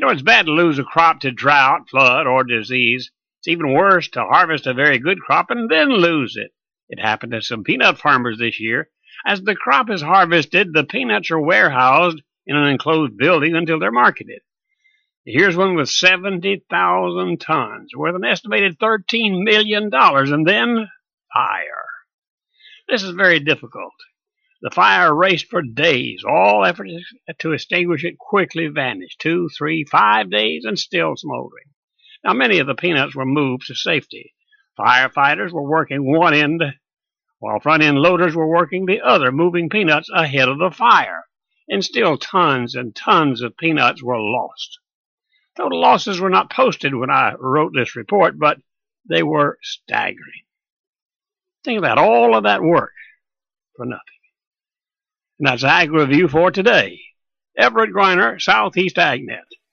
It's bad to lose a crop to drought, flood, or disease. It's even worse to harvest a very good crop and then lose it. It happened to some peanut farmers this year. As the crop is harvested, the peanuts are warehoused in an enclosed building until they're marketed. Here's one with 70,000 tons, worth an estimated $13 million, and then fire. This is very difficult. The fire raged for days. All efforts to extinguish it quickly vanished. 2, 3, 5 days, and still smoldering. Now, many of the peanuts were moved to safety. Firefighters were working one end, while front-end loaders were working the other, moving peanuts ahead of the fire. And still tons and tons of peanuts were lost. Total losses were not posted when I wrote this report, but they were staggering. Think about all of that work for nothing. And that's Ag Review for today. Everett Griner, Southeast AgNet.